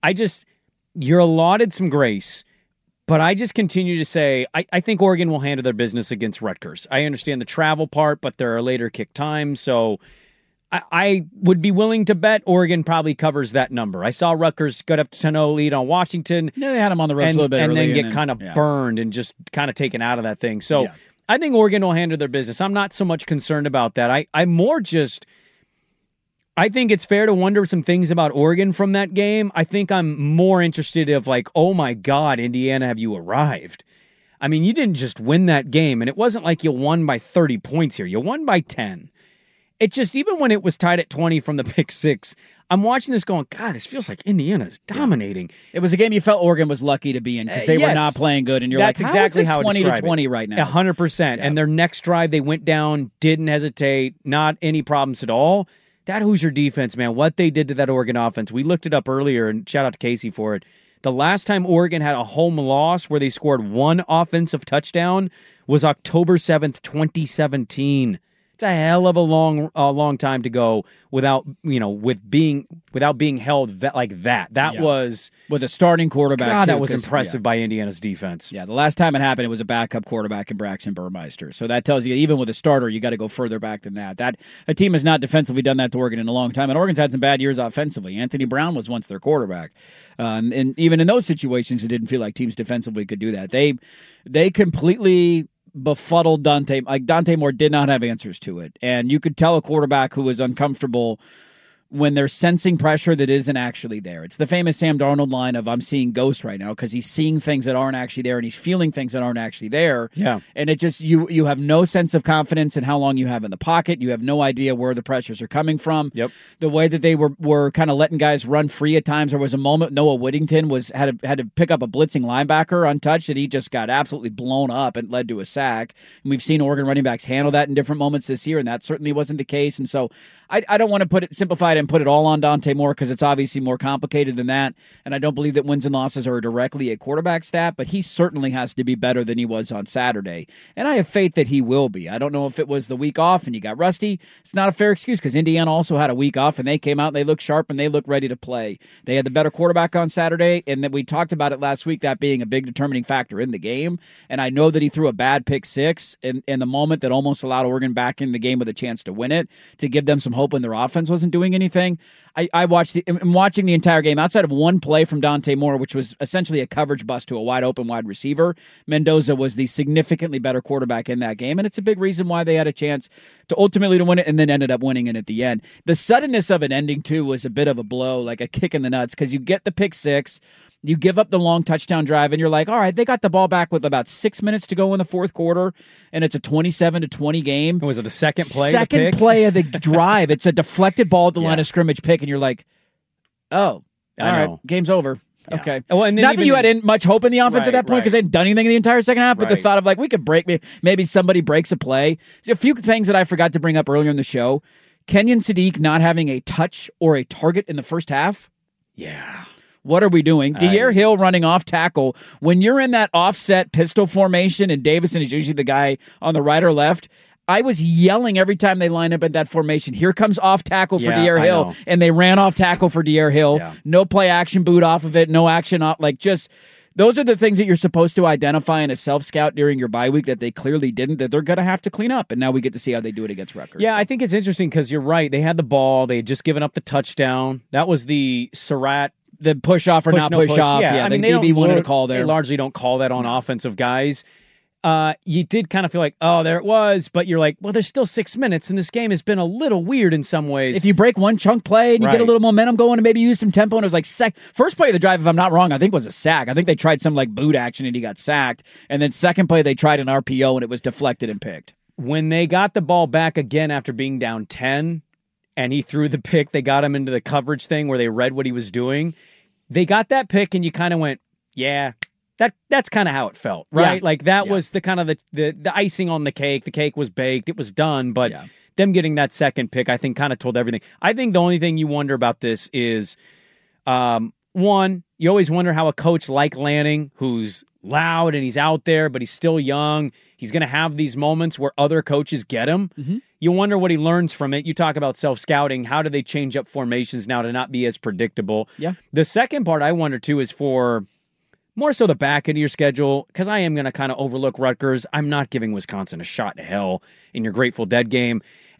You're allotted some grace. But I just continue to say, I think Oregon will handle their business against Rutgers. I understand the travel part, but there are later kick times, so I would be willing to bet Oregon probably covers that number. I saw Rutgers got up to 10-0 lead on Washington. Yeah, they had them on the ropes a little bit and early. then get kind of burned and just kind of taken out of that thing. So I think Oregon will handle their business. I'm not so much concerned about that. I'm more just... I think it's fair to wonder some things about Oregon from that game. I think I'm more interested of like, oh my God, Indiana, have you arrived? I mean, you didn't just win that game, and it wasn't like you won by 30 points here. You won by 10. It just, even when it was tied at 20 from the pick six, I'm watching this going, God, this feels like Indiana is dominating. It was a game you felt Oregon was lucky to be in because they were not playing good, and you're that's like, exactly how 20 to 20 right now? 100%. And their next drive, they went down, didn't hesitate, not any problems at all. That Hoosier defense, man, what they did to that Oregon offense, we looked it up earlier, and shout out to Casey for it. The last time Oregon had a home loss where they scored one offensive touchdown was October 7th, 2017. It's a hell of a long time to go without being held like that. That was with a starting quarterback. God, too, that was impressive by Indiana's defense. Yeah, the last time it happened, it was a backup quarterback in Braxton Burmeister. So that tells you, even with a starter, you got to go further back than that. That a team has not defensively done that to Oregon in a long time, and Oregon's had some bad years offensively. Anthony Brown was once their quarterback, and even in those situations, it didn't feel like teams defensively could do that. They completely befuddled Dante. Like, Dante Moore did not have answers to it. And you could tell a quarterback who was uncomfortable when they're sensing pressure that isn't actually there. It's the famous Sam Darnold line of, I'm seeing ghosts right now, because he's seeing things that aren't actually there and he's feeling things that aren't actually there. Yeah. And it just, you have no sense of confidence in how long you have in the pocket. You have no idea where the pressures are coming from. Yep. The way that they were kind of letting guys run free at times. There was a moment Noah Whittington had to pick up a blitzing linebacker untouched, and he just got absolutely blown up and led to a sack. And we've seen Oregon running backs handle that in different moments this year, and that certainly wasn't the case. And so I don't want to simplify it and put it all on Dante Moore, because it's obviously more complicated than that. And I don't believe that wins and losses are directly a quarterback stat, but he certainly has to be better than he was on Saturday. And I have faith that he will be. I don't know if it was the week off and you got rusty. It's not a fair excuse, because Indiana also had a week off and they came out and they looked sharp and they looked ready to play. They had the better quarterback on Saturday, and that we talked about it last week, that being a big determining factor in the game. And I know that he threw a bad pick six in the moment that almost allowed Oregon back in the game with a chance to win it, to give them some hope when their offense wasn't doing anything. I'm watching the entire game outside of one play from Dante Moore, which was essentially a coverage bust to a wide open wide receiver. Mendoza was the significantly better quarterback in that game, and it's a big reason why they had a chance to ultimately to win it, and then ended up winning it at the end. The suddenness of it ending too was a bit of a blow, like a kick in the nuts, because you get the pick six. You give up the long touchdown drive, and you're like, all right, they got the ball back with about 6 minutes to go in the fourth quarter, and it's a 27-20 game. Was it the second play? Second play of the drive. It's a deflected ball at the line of scrimmage pick, and you're like, oh, all right, game's over. Yeah. Okay. Well, and then not that you had much hope in the offense at that point, because they hadn't done anything in the entire second half, but the thought of like, we could break, maybe somebody breaks a play. A few things that I forgot to bring up earlier in the show. Kenyon Sadiq not having a touch or a target in the first half. Yeah. What are we doing? De'Aaron Hill running off tackle. When you're in that offset pistol formation and Davison is usually the guy on the right or left, I was yelling every time they line up at that formation. Here comes off tackle for De'Aaron Hill. And they ran off tackle for De'Aaron Hill. Yeah. No play action boot off of it. No action off. Like, just those are the things that you're supposed to identify in a self-scout during your bye week that they clearly didn't, that they're going to have to clean up. And now we get to see how they do it against Rutgers. Yeah, I think it's interesting because you're right. They had the ball. They had just given up the touchdown. That was the Surratt. The push off or not push off. Yeah, I mean, they wanted to call there. They largely don't call that on offensive guys. You did kind of feel like, oh, there it was, but you're like, well, there's still 6 minutes, and this game has been a little weird in some ways. If you break one chunk play and you get a little momentum going and maybe use some tempo, and it was like first play of the drive, if I'm not wrong, I think was a sack. I think they tried some like boot action and he got sacked, and then second play they tried an RPO and it was deflected and picked. When they got the ball back again after being down 10, and he threw the pick, they got him into the coverage thing where they read what he was doing. They got that pick, and you kind of went, yeah, that's kind of how it felt, right? Yeah. Like that was the kind of the icing on the cake. The cake was baked. It was done, but them getting that second pick, I think, kind of told everything. I think the only thing you wonder about this is, one, you always wonder how a coach like Lanning, who's loud and he's out there, but he's still young, he's going to have these moments where other coaches get him. Mm-hmm. You wonder what he learns from it. You talk about self-scouting. How do they change up formations now to not be as predictable? Yeah. The second part I wonder, too, is for more so the back end of your schedule, because I am going to kind of overlook Rutgers. I'm not giving Wisconsin a shot to hell in your Grateful Dead game.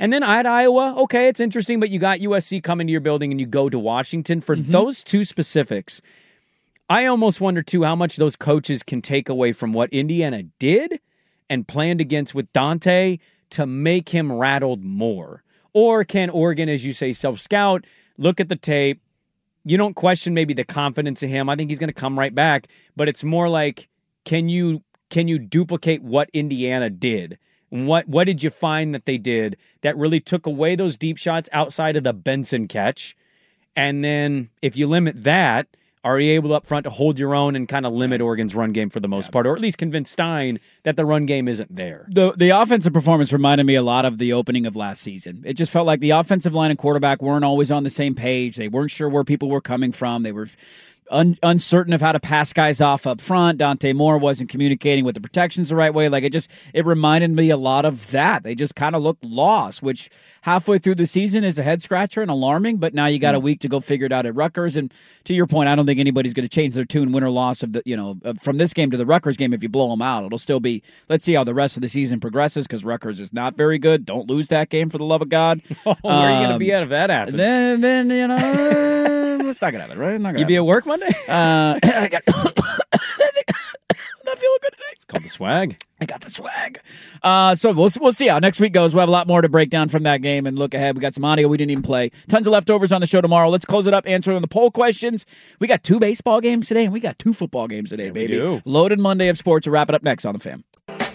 And then at Iowa, okay, it's interesting, but you got USC coming to your building and you go to Washington. For those two specifics, I almost wonder, too, how much those coaches can take away from what Indiana did and planned against with Dante to make him rattled more. Or can Oregon, as you say, self-scout, look at the tape, you don't question maybe the confidence of him. I think he's going to come right back, but it's more like, can you duplicate what Indiana did? What did you find that they did that really took away those deep shots outside of the Benson catch? And then if you limit that, are you able up front to hold your own and kind of limit Oregon's run game for the most part, or at least convince Stein that the run game isn't there? The offensive performance reminded me a lot of the opening of last season. It just felt like the offensive line and quarterback weren't always on the same page. They weren't sure where people were coming from. They were uncertain of how to pass guys off up front. Dante Moore wasn't communicating with the protections the right way. Like it reminded me a lot of that. They just kind of looked lost, which halfway through the season is a head scratcher and alarming, but now you got a week to go figure it out at Rutgers. And to your point, I don't think anybody's going to change their tune, win or loss of from this game to the Rutgers game. If you blow them out, it'll still be, let's see how the rest of the season progresses, because Rutgers is not very good. Don't lose that game, for the love of God. Where are you going to be at if that happens? Then it's not going to happen, right? Not gonna you be at work Monday? I got not feeling good today. It's called the swag. I got the swag. So we'll see how next week goes. We'll have a lot more to break down from that game and look ahead. We got some audio we didn't even play. Tons of leftovers on the show tomorrow. Let's close it up answering the poll questions. We got 2 baseball games today, and we got 2 football games today, baby. Loaded Monday of sports. We'll wrap it up next on The Fan.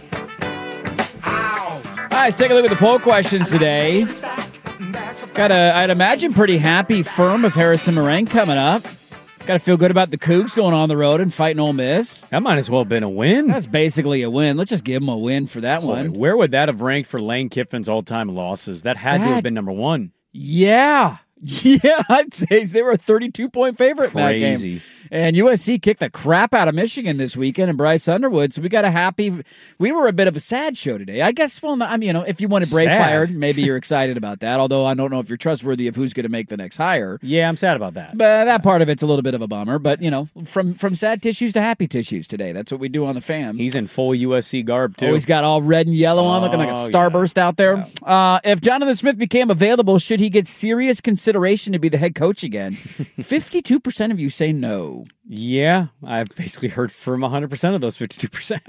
All right, let's take a look at the poll questions today. Got I'd imagine, pretty happy firm of Harrison Moraine coming up. Got to feel good about the Cougs going on the road and fighting Ole Miss. That might as well have been a win. That's basically a win. Let's just give them a win for that one. Where would that have ranked for Lane Kiffin's all-time losses? That had to have been number 1. Yeah. Yeah, I'd say they were a 32-point favorite in that game. And USC kicked the crap out of Michigan this weekend and Bryce Underwood. So we were a bit of a sad show today. I guess, if you wanted Brave fired, maybe you're excited about that. Although I don't know if you're trustworthy of who's going to make the next hire. Yeah, I'm sad about that. But that part of it's a little bit of a bummer. But, from sad tissues to happy tissues today. That's what we do on The Fan. He's in full USC garb, too. Oh, he's got all red and yellow on, looking like a starburst out there. Yeah. If Jonathan Smith became available, should he get serious consideration to be the head coach again? 52% of you say no. Yeah, I've basically heard from 100% of those 52%.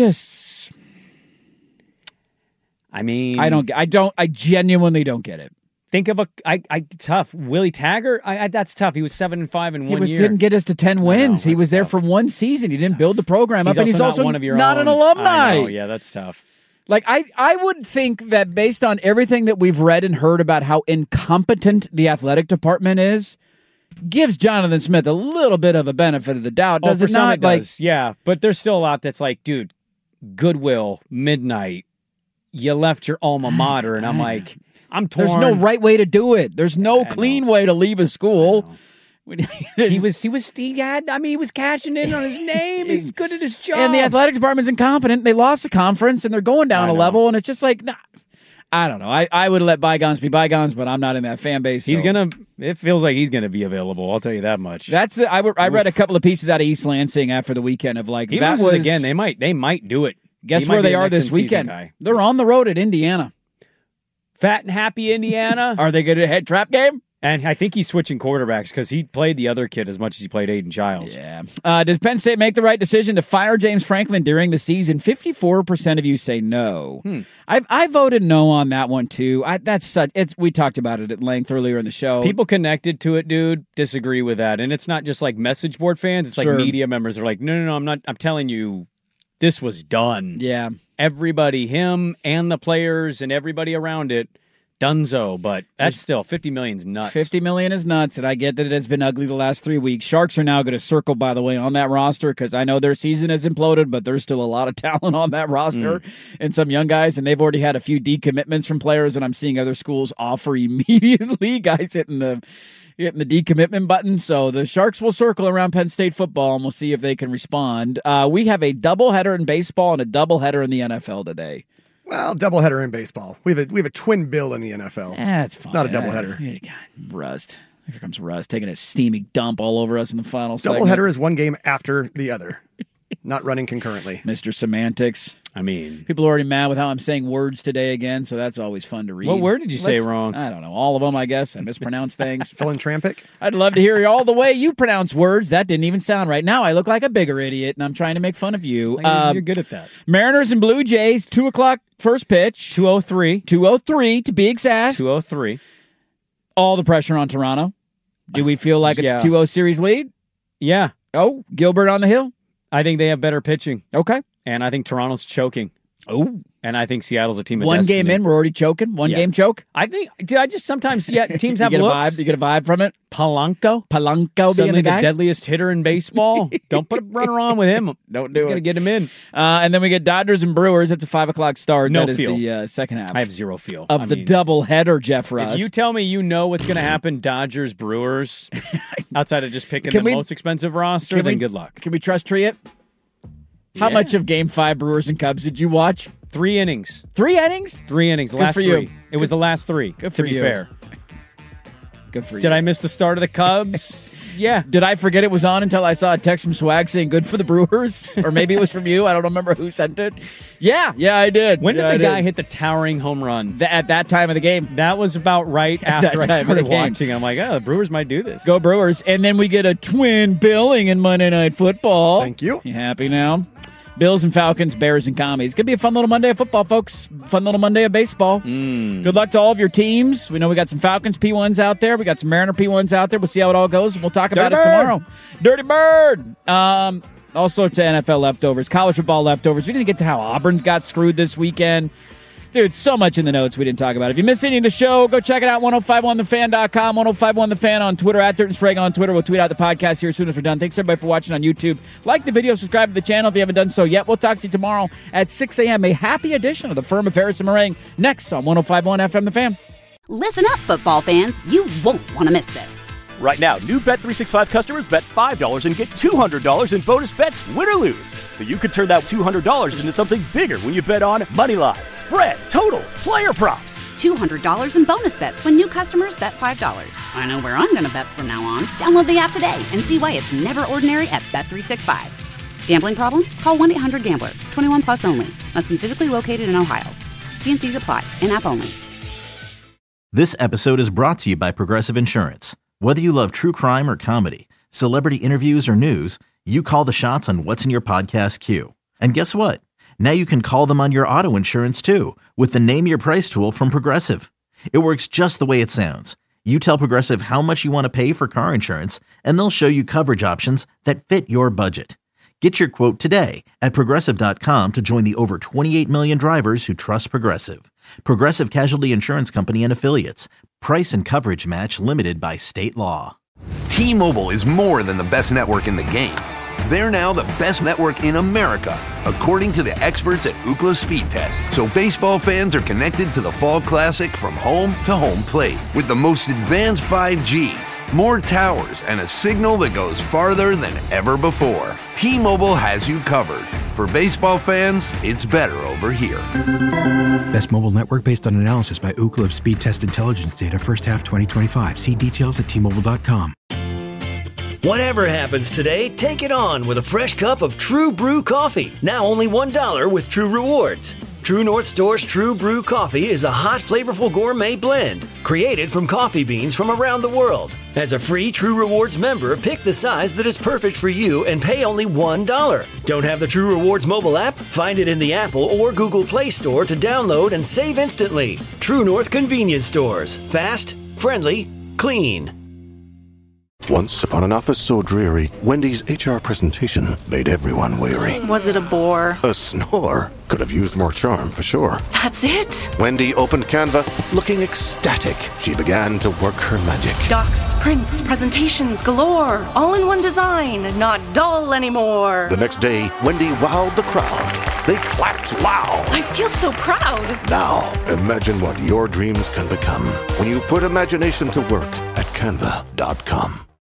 I genuinely don't get it. Think of tough. Willie Taggart, that's tough. He was 7-5 in 1 year. Didn't get us to 10 wins. He was there for one season. He didn't build the program up, and he's also one of your not own. An alumni. Oh, yeah, that's tough. Like, I would think that based on everything that we've read and heard about how incompetent the athletic department is, gives Jonathan Smith a little bit of a benefit of the doubt. Does it not? Yeah, but there's still a lot that's like, dude, Goodwill, midnight, you left your alma mater, and I'm like, I'm torn. There's no right way to do it. There's no clean way to leave a school. He was cashing in on his name. He's good at his job. And the athletic department's incompetent. They lost the conference, and they're going down a level, and it's just like, nah. I don't know. I would let bygones be bygones, but I'm not in that fan base. So. It feels like he's gonna be available. I'll tell you that much. I read a couple of pieces out of East Lansing after the weekend of like, that was again. They might do it. Guess where they are this weekend? They're on the road at Indiana. Fat and happy Indiana. Are they going to head trap game? And I think he's switching quarterbacks because he played the other kid as much as he played Aiden Childs. Yeah. Does Penn State make the right decision to fire James Franklin during the season? 54% of you say no. I voted no on that one too. We talked about it at length earlier in the show. People connected to it, dude, disagree with that, and it's not just like message board fans. It's like media members are like, no, I'm not. I'm telling you, this was done. Yeah. Everybody, him and the players and everybody around it. Dunzo, but that's still $50 million's nuts. $50 million is nuts, and I get that it has been ugly the last 3 weeks. Sharks are now going to circle, by the way, on that roster because I know their season has imploded, but there's still a lot of talent on that roster and some young guys, and they've already had a few decommitments from players, and I'm seeing other schools offer immediately guys hitting the decommitment button. So the Sharks will circle around Penn State football, and we'll see if they can respond. We have a doubleheader in baseball and a doubleheader in the NFL today. Well, doubleheader in baseball. We have a twin bill in the NFL. That's fine. Not a doubleheader. Rust. Here comes Rust taking a steamy dump all over us in the final segment. Doubleheader is one game after the other, not running concurrently. Mr. Semantics. I mean, people are already mad with how I'm saying words today again, so that's always fun to read. What word did you say wrong? I don't know. All of them, I guess. I mispronounce things. Philanthropic? I'd love to hear all the way you pronounce words. That didn't even sound right. Now I look like a bigger idiot, and I'm trying to make fun of you. You're good at that. Mariners and Blue Jays, 2 o'clock first pitch. 2:03. 2:03 to be exact. 2:03. All the pressure on Toronto. Do we feel like it's a 2-0 series lead? Yeah. Oh, Gilbert on the hill? I think they have better pitching. Okay. And I think Toronto's choking. Oh. And I think Seattle's a team of One destiny. game in, we're already choking. One game choke. I think. Did I just sometimes teams have you get looks? You get a vibe from it. Polanco being suddenly the guy. deadliest hitter in baseball. Don't put a runner on with him. Don't do He's it. going to get him in. And then we get Dodgers and Brewers. That's a 5 o'clock start. No that feel. is the second half. I have zero feel of the doubleheader. Jeff Rust. If you tell me you know what's going to happen, Dodgers Brewers, outside of just picking the most expensive roster, then good luck. Can we trust tree it? How much of Game 5 Brewers and Cubs did you watch? 3 innings. 3 innings? 3 innings. The Good last for 3. you. It was the last 3. Good to for be you. fair. Good for you. Did I miss the start of the Cubs? Yeah. Did I forget it was on until I saw a text from Swag saying good for the Brewers? Or maybe it was from you. I don't remember who sent it. Yeah, I did. When did the guy hit the towering home run? At that time of the game. That was about right after I started watching. I'm like, oh, the Brewers might do this. Go Brewers. And then we get a twin billing in Monday Night Football. Thank you. You happy now? Bills and Falcons, Bears and Commies. Could be a fun little Monday of football, folks. Fun little Monday of baseball. Good luck to all of your teams. We know we got some Falcons P1s out there. We got some Mariner P1s out there. We'll see how it all goes. We'll talk about it tomorrow. Dirty Bird. All sorts of NFL leftovers, college football leftovers. We didn't get to how Auburn's got screwed this weekend. Dude, so much in the notes we didn't talk about. If you missed any of the show, go check it out, 1051thefan.com, 1051thefan on Twitter, at Dirt and Sprague on Twitter. We'll tweet out the podcast here as soon as we're done. Thanks, everybody, for watching on YouTube. Like the video, subscribe to the channel if you haven't done so yet. We'll talk to you tomorrow at 6 a.m. A happy edition of the Firm of Harris and Meringue next on 1051 FM The Fan. Listen up, football fans. You won't want to miss this. Right now, new Bet365 customers bet $5 and get $200 in bonus bets, win or lose. So you could turn that $200 into something bigger when you bet on moneyline, spread, totals, player props. $200 in bonus bets when new customers bet $5. I know where I'm going to bet from now on. Download the app today and see why it's never ordinary at Bet365. Gambling problem? Call 1-800-GAMBLER. 21 plus only. Must be physically located in Ohio. T&Cs apply. In-app only. This episode is brought to you by Progressive Insurance. Whether you love true crime or comedy, celebrity interviews or news, you call the shots on what's in your podcast queue. And guess what? Now you can call them on your auto insurance too with the Name Your Price tool from Progressive. It works just the way it sounds. You tell Progressive how much you want to pay for car insurance, and they'll show you coverage options that fit your budget. Get your quote today at Progressive.com to join the over 28 million drivers who trust Progressive. Progressive Casualty Insurance Company and Affiliates. Price and coverage match limited by state law. T-Mobile is more than the best network in the game. They're now the best network in America, according to the experts at Ookla Speed Test. So baseball fans are connected to the Fall Classic from home to home plate with the most advanced 5G, more towers, and a signal that goes farther than ever before. T-Mobile has you covered. For baseball fans, it's better over here. Best mobile network based on analysis by Ookla of Speed Test Intelligence data first half 2025. See details at T-Mobile.com. Whatever happens today, take it on with a fresh cup of True Brew coffee. Now only $1 with True Rewards. True North Store's True Brew coffee is a hot, flavorful gourmet blend created from coffee beans from around the world. As a free True Rewards member, pick the size that is perfect for you and pay only $1. Don't have the True Rewards mobile app? Find it in the Apple or Google Play Store to download and save instantly. True North Convenience Stores. Fast, friendly, clean. Once upon an office so dreary, Wendy's HR presentation made everyone weary. Was it a bore? A snore. Could have used more charm, for sure. That's it? Wendy opened Canva, looking ecstatic. She began to work her magic. Docs, prints, presentations galore. All in one design, not dull anymore. The next day, Wendy wowed the crowd. They clapped loud. I feel so proud. Now, imagine what your dreams can become when you put imagination to work at Canva.com.